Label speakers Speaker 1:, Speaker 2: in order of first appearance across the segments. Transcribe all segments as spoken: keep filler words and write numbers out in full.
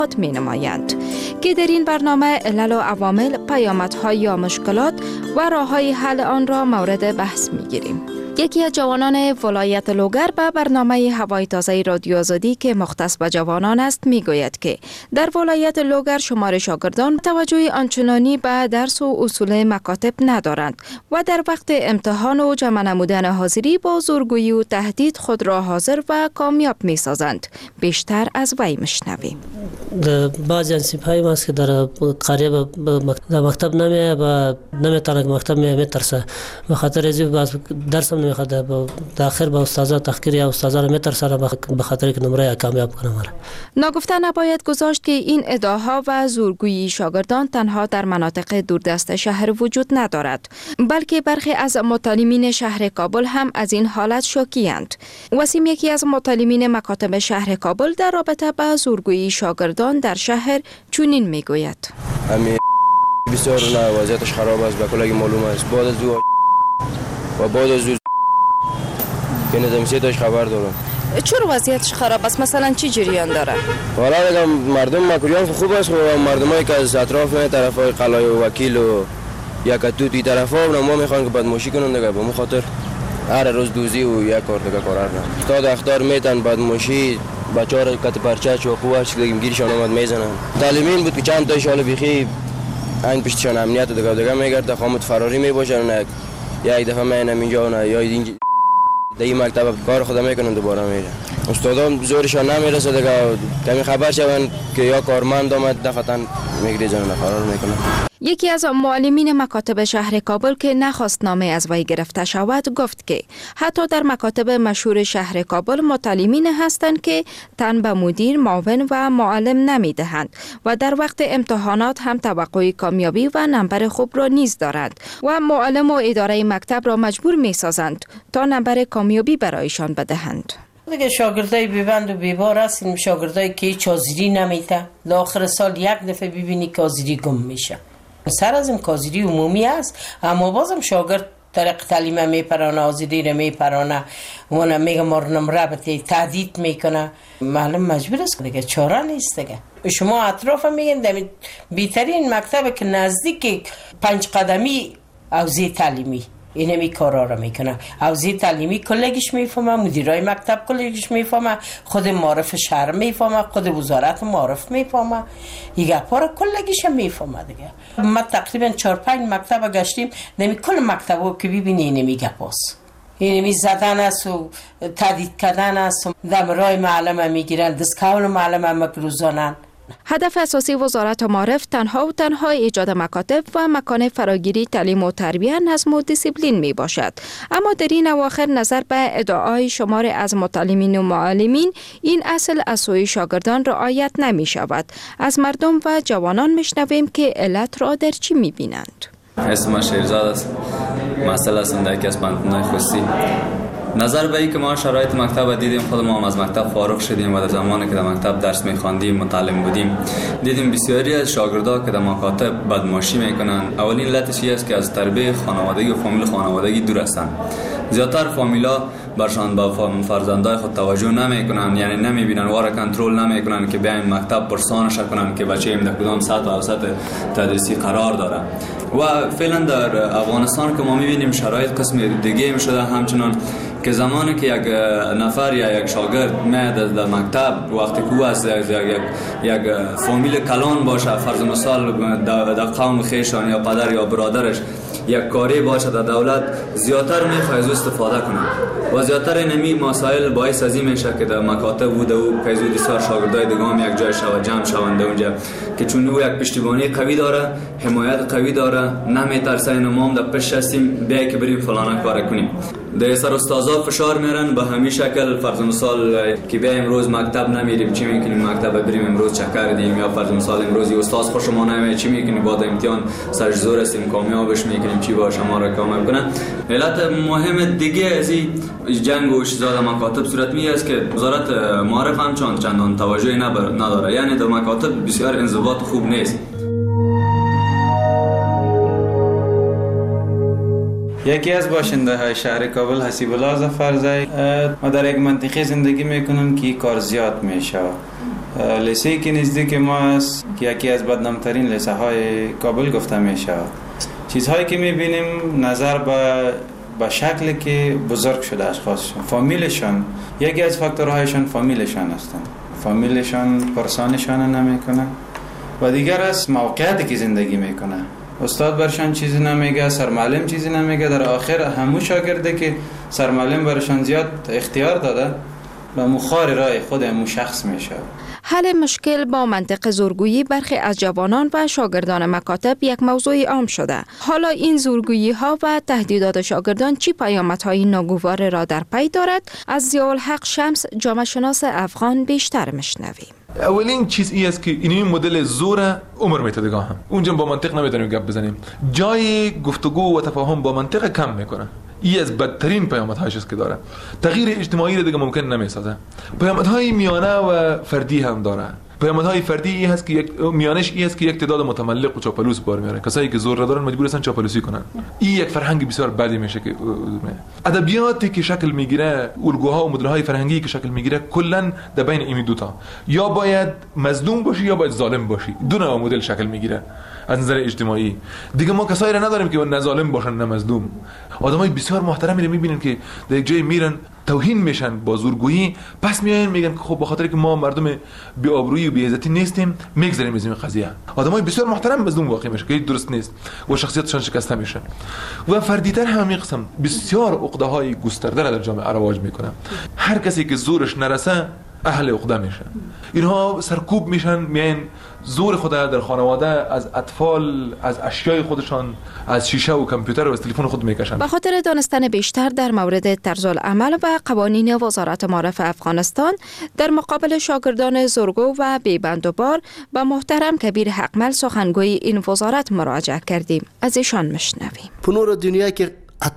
Speaker 1: می نمایند که در این برنامه علل و عوامل، پیامدها یا مشکلات و راه‌های حل آن را مورد بحث می گیریم. یکی از جوانان ولایت لوگر به برنامه هوای تازه رادیو آزادی که مختص به جوانان است می گوید که در ولایت لوگر شمار شاگردان توجه آنچنانی به درس و اصول مکاتب ندارند و در وقت امتحان و جمع نمودن حاضری با زورگویی و تهدید خود را حاضر و کامیاب می سازند. بیشتر از وی مشنویم.
Speaker 2: بعضی انسیب های ماست که در قریه به مکتب نمیه و نمیتونه که مکتب میترسه به خاطر ازی درس هم نمیخواد در آخر با استادا تحقیر یا استادا رو میترسه به خاطر که نمره کامیاب کنه.
Speaker 1: ناگفته نباید گذاشت که این ادعاها و زورگویی شاگردان تنها در مناطق دوردست شهر وجود ندارد، بلکه برخی از متعلمین شهر کابل هم از این حالت شاکی‌اند. وسیم، یکی از متعلمین مکاتب شهر کابل، در رابطه با زورگویی شاگردان در شهر چنین میگوید:
Speaker 3: همین بسیار نه وضعیتش خراب است، به کلی معلوم است. بعد از دو و بعد از دو که نظامی داشت خبر دارم.
Speaker 1: چرا وضعیتش خراب است؟ مثلا چی جریان داره؟
Speaker 3: والا دیگه مردم مکریان خوب است و مردمایی که از اطراف طرفای قلای وکیل و یک توتی طرفا ما میخوان که بدمعشی کنن دیگه، به خاطر هر روز دوزی و یک کار دیگه کار نه. تا دختر میتن بدمعشی بچه‌ها رو کت پرچه چوقو چیزی گیرشان اومد میزنن. تعلیمین بود که چند تا شال بیخی این پشتشان امنیت دیگه دیگه میگرد خامت فراری میباشن، یک دفعه میانم اینجا نه یا اینجا در این مکتب کار خدا میکنن دوباره میره. استادان زورشان نمیرسه دیگه، کمی خبر شون که یا کارمند آمد دفتن میگریزن فرار میکنن.
Speaker 1: یکی از معلمین مکاتب شهر کابل که نخواست نامه از وی گرفته شود گفت که حتی در مکاتب مشهور شهر کابل متعلمین هستند که تن به مدیر، معاون و معلم نمیدهند و در وقت امتحانات هم توقع کامیابی و نمبر خوب را نیز دارند و معلم و اداره مکتب را مجبور می سازند تا نمبر کامیابی برایشان بدهند.
Speaker 4: دیگه شاگردای بیبند و بیبار هستیم، شاگردایی که هیچ حاضری نمیته، آخر سال یک دفعه ببینی که حاضری گم میشه. سر از این حاضری عمومی است، اما بازم شاگرد طریق تعلیم میپرانه، حاضری رو میپرانه، اون میگه ما نمره بده، تهدید میکنه. معلم مجبور است دیگه، چاره نیست دیگه. شما اطراف میگن در بیترین مکتب که نزدیک پنج قدمی حوزه تعلیمی اینمی کارا را میکنه. حوزه تعلیمی کلگیش میفهمه، مدیرای مکتب کلگیش میفهمه، خود معارف شهر میفهمه، خود وزارت معارف میفهمه، این گپا را کلگیش میفهمه دیگه. ما تقریبا چهار پنج مکتب گشتیم، نمی کل مکتبو که ببینی اینمی گپاست، اینمی زدن است و تهدید کردن است، دمرای معلم میگیرن، دستکول معلم مگروزانن.
Speaker 1: هدف اساسی وزارت معارف تنها و تنها ایجاد مکاتب و مکان فراگیری تعلیم و تربیت، نظم و دیسیپلین می باشد. اما در این اواخر نظر به ادعای شمار از متعلمین و معلمین این اصل از سوی شاگردان رعایت نمی شود. از مردم و جوانان میشنویم که علت را در چی می بینند.
Speaker 5: اسم شیرزاد است. مسئله است در یکی از پانتونای خصوصی. نظر به این که ما شرایط مکتب دیدیم، خود ما هم از مکتب فارغ شدیم و در زمانی که در مکتب درس می‌خواندیم متعلم بودیم، دیدیم بسیاری از شاگردان که در مکاتب بدمعشی میکنن. اولین علتش است که از تربیت خانوادگی و فامیل خانوادگی دور هستند. زیادتر فامیلا برشان با فرزندای خود توجه نمیکنن، یعنی نمیبینن، واره کنترل نمیکنن که بیاین مکتب پرسانش کنن که بچه ایم در کدام سطح و اوسط تدریسی قرار داره. و فعلا در افغانستان که ما میبینیم شرایط قسم دیگه میشده، همچنان که زمانی که یک نفر یا یک شاگرد میاد در مکتب، وقتی که او از یک یک فامیل کلان باشه، فرض مثال در قوم خیشان یا پدر یا برادرش یک کاری باشه در دولت، زیادتر میخواد از استفاده کنه و زیادتر اینمی مسائل باعث از این میشه که در مکاتب بوده و پیزو بسیار شاگردای دیگه هم یک جای شود جمع شوند اونجا، که چون او یک پشتیبانی قوی داره، حمایت قوی داره، نمیترسه این ما هم در پشت هستیم بیایی که بریم فلانه کار کنیم. در سر استادا فشار میرن به همین شکل، فرض مثال که بیایم امروز مکتب نمیریم، چی میکنیم مکتب بریم امروز چکر دیم، یا فرض مثال امروز استاد خوشمون نمیاد، چی میکنیم بعد امتحان سرش زور هستیم کامیابش میکنیم، چی با شما را کامیاب کنن. علت مهم دیگه از این جنگ و اشتزاد مکاتب صورت می است که وزارت معارف هم چند چندان توجهی نداره، یعنی در مکاتب بسیار انضباط خوب نیست.
Speaker 6: یکی از باشنده های شهر کابل حسیب الله ظفرزی، ما در یک منطقه زندگی میکنم که کار زیاد میشه لیسه که نزدیک ما است که یکی از بدنامترین لیسه های کابل گفته میشه. چیزهایی که میبینیم نظر به به شکلی که بزرگ شده اشخاصشون، فامیلشان، یکی از فاکتورهایشان فامیلشان هستند. فامیلشان پرسانشان نمیکنه و دیگر از موقعیتی که زندگی میکنه. استاد برشان چیزی نمیگه، سرمعلم چیزی نمیگه. در آخر همون شاگرده که سرمعلم برشان زیاد اختیار داده و مخار رای خود همون شخص میشه.
Speaker 1: حل مشکل با منطق زورگویی برخی از جوانان و شاگردان مکاتب یک موضوع عام شده. حالا این زورگویی ها و تهدیدات شاگردان چی پیامدهای ناگوار را در پی دارد؟ از ضیاءالحق شمس، جامعه شناس افغان، بیشتر میشنویم.
Speaker 7: اولین چیز این است که این مدل زور عمر میتدگاه هم اونجا با منطق نمیتونیم گپ بزنیم، جای گفتگو و تفاهم با منطق کم میکنه. این از بدترین پیامدهایش است که داره. تغییر اجتماعی را دیگه ممکن نمیسازه. پیامدهای میانه و فردی هم داره. پیامدهای فردی این هست که یک میانش این است که یک تعداد متملق و چاپلوس بار میاره. کسایی که زور دارن مجبور هستن چاپلوسی کنن. این یک فرهنگ بسیار بدی میشه که ادبیاتی که شکل میگیره، الگوها و مدل‌های فرهنگی که شکل میگیره کلا در بین این دو تا یا باید مظلوم باشی یا باید ظالم باشی. دو نوع مدل شکل میگیره از نظر اجتماعی. دیگه ما کسایی را نداریم که نه ظالم باشن نه مظلوم. آدمای بسیار محترمی رو میبینیم که در یک جای میرن توهین میشن با زورگویی، پس میاین میگن که خب به خاطر که ما مردم بی آبرویی و بی عزتی نیستیم میگذریم از این قضیه. آدمای بسیار محترم مظلوم واقع میشه که درست نیست و شخصیتشان شکسته میشه. و فردیتر همین قسم بسیار عقده های گسترده در جامعه رواج میکنه. هر کسی که زورش نرسه اهل عقده میشه. اینها سرکوب میشن، میاین زور خود در خانواده از اطفال، از اشیای خودشان، از شیشه و کامپیوتر و از تلفن خود میکشن.
Speaker 1: به خاطر دانستن بیشتر در مورد طرز العمل و قوانین وزارت معارف افغانستان در مقابل شاگردان زورگو و بی‌بندوبار به محترم کبیر حقمل سخنگوی این وزارت مراجعه کردیم. از ایشان مشنویم.
Speaker 8: پنور دنیا که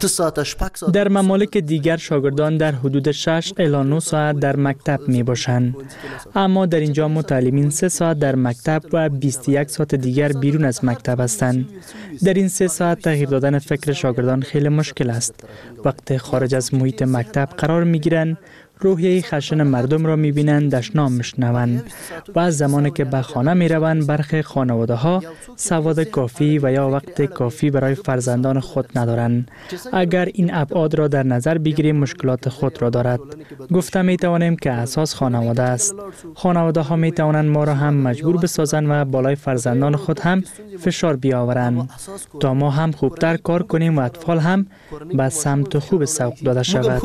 Speaker 9: در ممالک دیگر شاگردان در حدود شش الی نه ساعت در مکتب می باشند، اما در اینجا متعلمین سه ساعت در مکتب و بیست و یک ساعت دیگر بیرون از مکتب هستند. در این سه ساعت تغییر دادن فکر شاگردان خیلی مشکل است. وقت خارج از محیط مکتب قرار می گیرند، روحیه خشن مردم را می‌بینند، دشنام می‌شنوند و از زمانی که به خانه می‌روند برخی خانواده‌ها سواد کافی و یا وقت کافی برای فرزندان خود ندارند. اگر این ابعاد را در نظر بگیریم مشکلات خود را دارد. گفته می‌توانیم که اساس خانواده است. خانواده‌ها می‌توانند ما را هم مجبور بسازند و بالای فرزندان خود هم فشار بیاورند تا ما هم خوبتر کار کنیم و اطفال هم به سمت خوب سوق داده شود.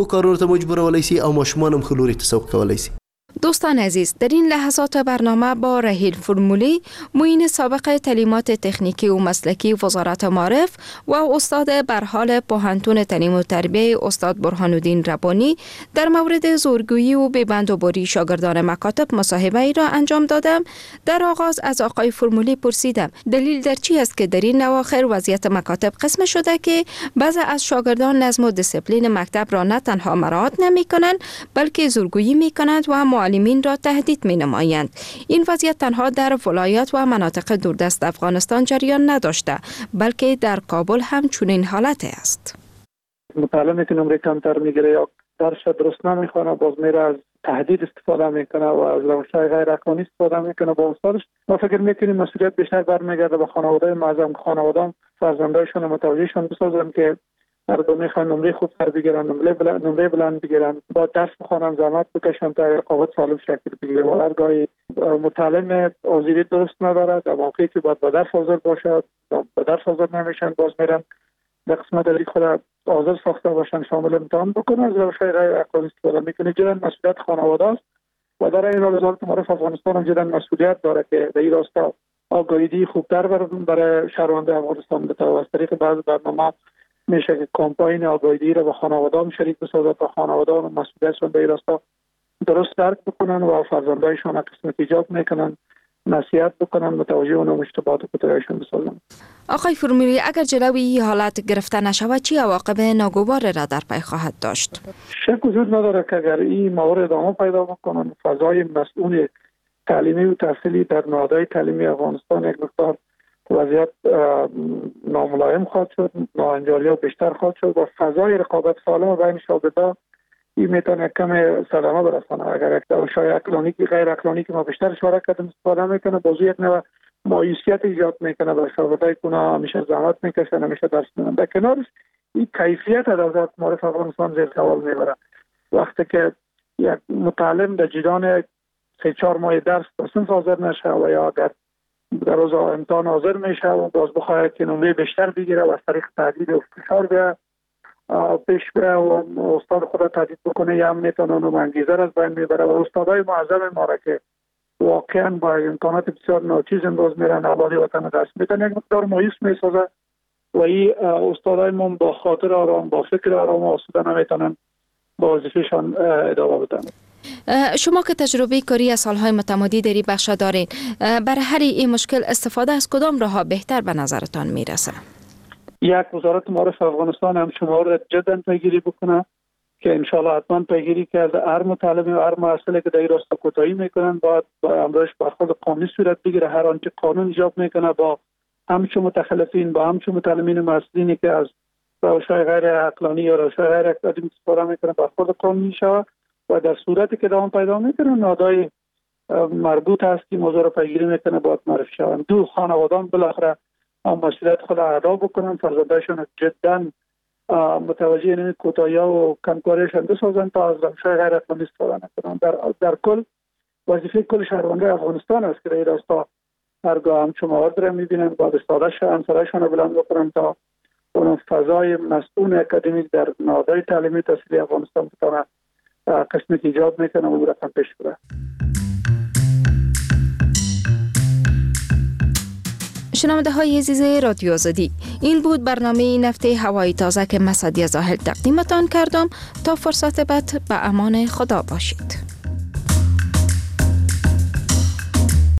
Speaker 8: مانم خلوری تسوق کولای شي.
Speaker 1: دوستان عزیز، در این لحظات برنامه با رحیل فرمولی، معین سابق تعلیمات تکنیکی و مسلکی وزارت معارف و استاد برحال پوهنتون تعلیم و تربیه استاد برهان‌الدین ربانی در مورد زورگویی و بی‌بندوباری شاگردان مکاتب مصاحبه ای را انجام دادم. در آغاز از آقای فرمولی پرسیدم دلیل در چی است که در این اواخر وضعیت مکاتب قسم شده که بعضی از شاگردان نظم و دیسپلین مکتب را نه تنها مراعات نمی کنند بلکه زورگویی می کنند و معلمین را تهدید می نمایند. این وضعیت تنها در ولایات و مناطق دوردست افغانستان جریان نداشته بلکه در کابل هم چنین حالت است.
Speaker 10: متعلمی که نمره کمتر میگیره یا درس درست نمیخونه باز میره از تهدید استفاده میکنه و از روش‌های غیر اخلاقی استفاده میکنه با استادش. ما فکر میکنیم مسئولیت بیشتر برمیگرده به خانواده معظم خانواده‌ام فرزندایشون متوجهشون بسازن که مردم میخوان نمره خوب تر بگیرن، نمره بلند نمره بلند بگیرن، با درس بخونن، زحمت بکشن تا رقابت سالم شکل بگیره. و هرگاهی متعلم حاضری درست نداره، در موقعی که باید به درس حاضر باشه به درس حاضر نمیشن، باز میرن در قسمت دلی خود حاضر ساخته باشن شامل امتحان بکنن، از روش‌های غیر اخلاقی استفاده میکنه. جدا مسئولیت خانواده است و در این حال وزارت معارف افغانستان هم جدا مسئولیت داره که در این راستا آگاهی خوبتر برای شهروندان افغانستان بده. از طریق بعض برنامه‌ها میشه که کمپاین آگاهی را با خانواده‌ها شریک بسازد تا خانواده‌ها مسئولیتشون به این راستا درست درک بکنن و فرزندایشون قسمت ایجاب میکنن، نصیحت بکنن، متوجه اون اشتباهات خودشون بسازن.
Speaker 1: آقای فرمولی، اگر جلوی این حالت گرفته نشود چی عواقب ناگوار را در پی خواهد داشت؟
Speaker 10: شک وجود نداره که اگر این موارد ادامه پیدا بکنن فضای مسئول تعلیمی و تحصیلی در نهادهای تعلیمی افغانستان یک مقدار وضعیت ناملایم خواهد شد، ناانجاری‌ها بیشتر خواهد شد و فضای رقابت سالم بین شاگردان این میتونه کم صدمه برسانه. اگر یک دوشای اکلونیکی غیر اکلونیکی ما بیشتر اشاره کردیم استفاده میکنه، بازو یک نوع مایوسیت ایجاد میکنه برای شاگردای که همیشه زحمت میکشن، همیشه درس میدن. در کنارش این کیفیت ادبیات معارف افغانستان زیر سوال میبره. وقتی که یک متعلم در جریان سه چهار ماه درس در صنف حاضر نشه و یا اگر در روز امتحان حاضر میشه و باز بخواهد که نمره بیشتر بگیره و از طریق تهدید و فشار بیا پیش بیا و استاد خود تهدید بکنه، یا هم میتونه اونو انگیزه را از بین میبره. و استادای معظم ما را که واقعا با امکانات بسیار ناچیز امروز میرن اولای وطن درس میدن، یک مقدار مایوس میسازه و این استادای ما با خاطر آرام، با فکر آرام و آسوده نمیتونن با وظیفه‌شان ادامه بدن.
Speaker 1: شما که تجربه کاری از سالهای متمادی در این بخش دارین، برای حل این مشکل استفاده از کدام راه بهتر به نظرتان میرسه؟
Speaker 10: یک، وزارت معارف افغانستان هم شما را جدا پیگیری بکنه که انشالله حتما پیگیری کرده. هر مطالبه و هر مسئله که در این راستا کوتاهی میکنن باید با امرش برخورد قانونی صورت بگیره. هر آنچه قانون ایجاب میکنه با همچون متخلفین، با همچون متعلمین مسئولینی که از روش‌های غیر عقلانی یا روش‌های غیر اکادمیک استفاده میکنه برخورد قانونی شود و در صورتی که دوام پیدا میکنه نهادهای مربوط هست که موضوع را پیگیری میکنه باید معرفی شوند. دو، خانوادان بالاخره مسئولیت خود ادا بکنن، فرزندانشون جدا متوجه این کوتاهی‌ها و کمکاریشان بسازن تا از روش‌های غیر اقلیمی استفاده نکنن. در در کل وظیفه کل شهروندان افغانستان است که در این راستا هرگاه همچون موارد را میبینن باید استادهشان سرشان را بلند بکنن تا اون فضای مسئول اکادمیک در نهادهای تعلیمی تحصیلی افغانستان بتونه قسمی که ایجاد میکنه و رقم پیش بره.
Speaker 1: شنونده های عزیز رادیو آزادی، این بود برنامه نفت هوایی تازه که من سعدیه زاهد تقدیمتان کردم. تا فرصت بعد به امان خدا باشید.